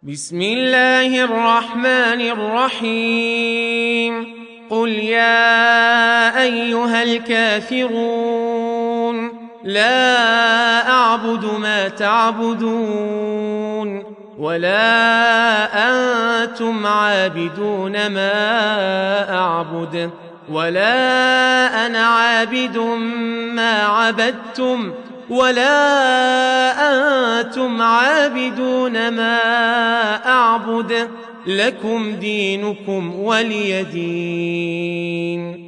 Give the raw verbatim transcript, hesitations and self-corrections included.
بسم الله الرحمن الرحيم قل يا أيها الكافرون لا أعبد ما تعبدون ولا أنتم عابدون ما أعبد ولا أنا عابد ما عبدتم ولا أنتم عابدون ما أعبد لكم دينكم ولي دين.